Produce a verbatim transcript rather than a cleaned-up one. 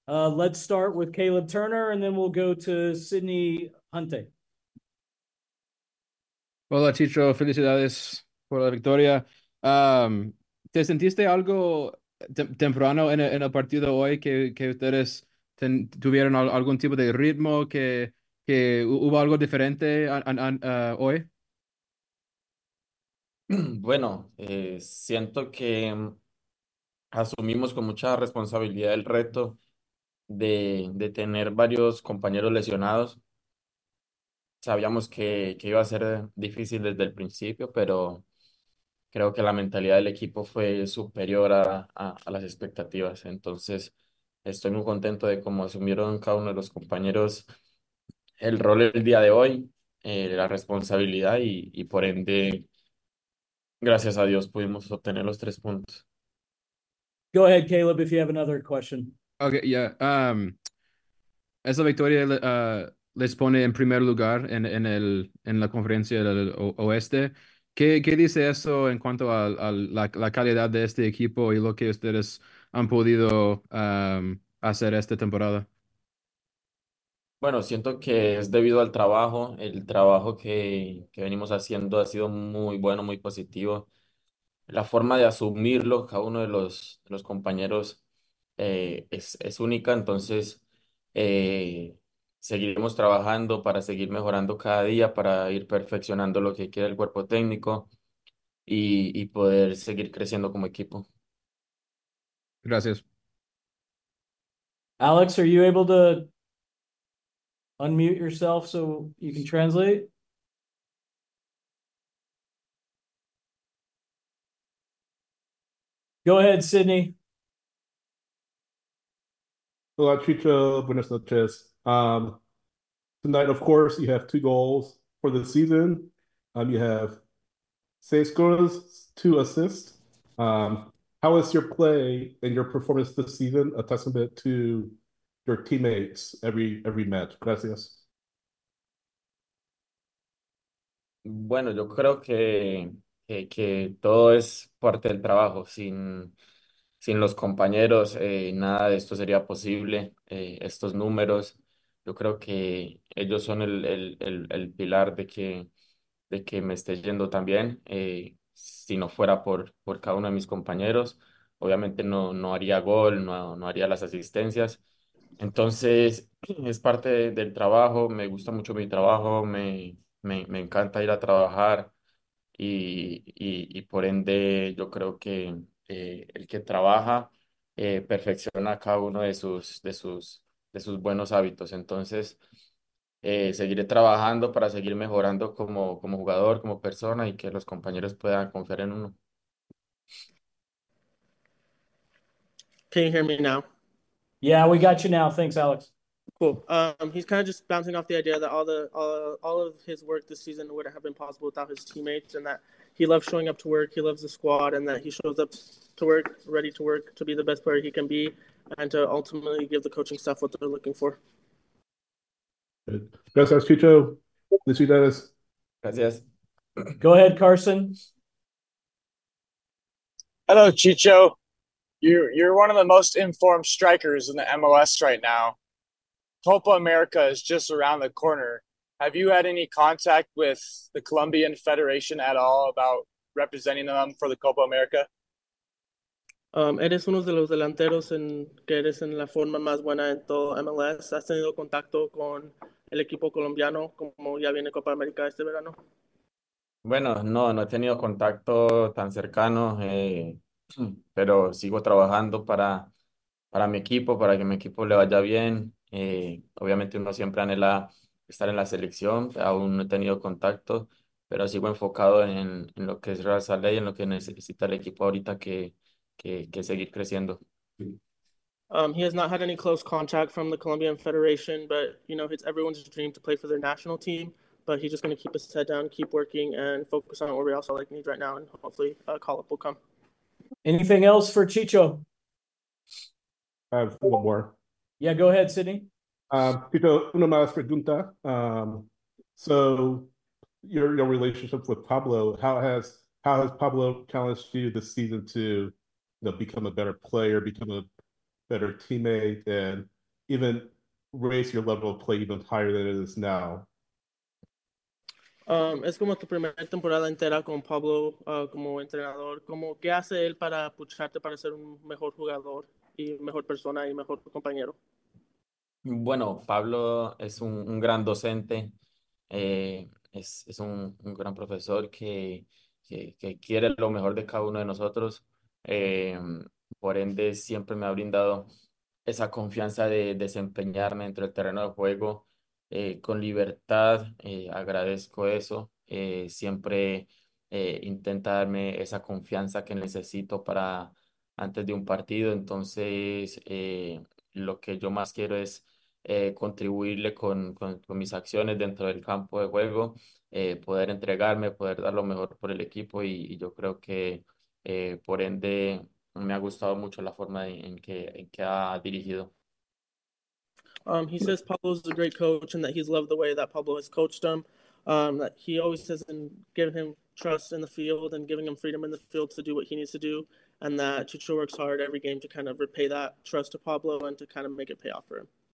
Uh, let's start with Caleb Turner, and then we'll go to Sydney Hunte. Hola Chicho, felicidades por la victoria. Am, ¿te sentiste algo tem- temprano en el, en el partido hoy que, que ustedes ten- tuvieron al- algún tipo de ritmo, que, que hu- hubo algo diferente a- a- a- hoy? Bueno, eh, siento que mm, asumimos con mucha responsabilidad el reto de, de tener varios compañeros lesionados. Sabíamos que, que iba a ser difícil desde el principio, pero creo que la mentalidad del equipo fue superior a, a, a las expectativas. Entonces, estoy muy contento de cómo asumieron cada uno de los compañeros el rol el día de hoy, eh, la responsabilidad y, y por ende, gracias a Dios, pudimos obtener los tres puntos. Go ahead, Caleb, if you have another question. Ok, ya. am, esa victoria le- ah, les pone en primer lugar en, en el, en la conferencia del o- oeste. ¿Qué, qué dice eso en cuanto a, a la, la calidad de este equipo y lo que ustedes han podido am, hacer esta temporada? Bueno, siento que es debido al trabajo. El trabajo que, que venimos haciendo ha sido muy bueno, muy positivo. La forma de asumirlo, cada uno de los, de los compañeros eh, es, es única, entonces eh, seguiremos trabajando para seguir mejorando cada día, para ir perfeccionando lo que quiere el cuerpo técnico y, y poder seguir creciendo como equipo. Gracias. Alex, are you able to unmute yourself so you can translate? Go ahead, Sydney. Hola, Chicho. Buenas noches. Um, tonight, of course, you have two goals for the season. Um, you have seis goals, two assists. Um, how is your play and your performance this season a testament to your teammates every every match? Gracias. Bueno, yo creo que, que, que todo es parte del trabajo. Sin, sin los compañeros, eh, nada de esto sería posible. Eh, estos números, yo creo que ellos son el, el, el, el pilar de que, de que me esté yendo tan bien. Eh, si no fuera por, por cada uno de mis compañeros, obviamente no, no haría gol, no, no haría las asistencias. Entonces, es parte de- del trabajo, me gusta mucho mi trabajo, me, me, me encanta ir a trabajar y, y, y por ende yo creo que eh, el que trabaja eh, perfecciona cada uno de sus, de sus, de sus buenos hábitos. Entonces, eh, seguiré trabajando para seguir mejorando como, como jugador, como persona y que los compañeros puedan confiar en uno. Can you hear me now? Yeah, we got you now. Thanks, Alex. Cool. Um, he's kind of just bouncing off the idea that all the all, all of his work this season wouldn't have been possible without his teammates, and that he loves showing up to work, he loves the squad, and that he shows up to work, ready to work, to be the best player he can be, and to ultimately give the coaching staff what they're looking for. Good. Gracias, Chicho. Felicidades. Gracias. Go ahead, Carson. Hello, Chicho. You're you're one of the most informed strikers in the M L S right now. Copa America is just around the corner. Have you had any contact with the Colombian Federation at all about representing them for the Copa America? Um, eres uno de los delanteros en que eres en la forma más buena en todo M L S. ¿Has tenido contacto con el equipo colombiano como ya viene Copa América este verano? Bueno, no, no he tenido contacto tan cercano, eh, pero sigo trabajando para, para mi equipo, para que mi equipo le vaya bien. Eh, obviamente uno siempre anhela estar en la selección, aún no he tenido contacto, pero sigo enfocado en, en lo que es Real Salt Lake, en lo que necesita el equipo ahorita que, que, que seguir creciendo. Um, he has not had any close contact from the Colombian Federation, but you know it's everyone's dream to play for their national team. But he's just going to keep his head down, keep working, and focus on what Real Salt Lake needs right now, and hopefully a call up will come. Anything else for Chicho? I have one more. Yeah, go ahead, Sydney. Um, Chicho, una más pregunta. Um, so your your relationship with Pablo, how has how has Pablo challenged you this season to, you know, become a better player, become a better teammate, and even raise your level of play even higher than it is now? Um, es como tu primera temporada entera con Pablo uh, como entrenador. Como, ¿qué hace él para pucharte para ser un mejor jugador y mejor persona y mejor compañero? Bueno, Pablo es un, un gran docente, eh, es, es un, un gran profesor que, que, que quiere lo mejor de cada uno de nosotros. eh, por ende, siempre me ha brindado esa confianza de desempeñarme dentro del terreno de juego eh, con libertad. Eh, agradezco eso. Eh, siempre eh, intenta darme esa confianza que necesito para antes de un partido. Entonces, eh, lo que yo más quiero es eh, contribuirle con, con, con mis acciones dentro del campo de juego, eh, poder entregarme, poder dar lo mejor por el equipo y, y yo creo que eh, por ende me ha gustado mucho la forma en, en que, en que ha dirigido. Um, he says Pablo's a great coach and that he's loved the way that Pablo has coached him. Um, that he always has given him trust in the field and giving him freedom in the field to do what he needs to do, and that Chucho works hard every game to kind of repay that trust to Pablo and to kind of make it pay off for him.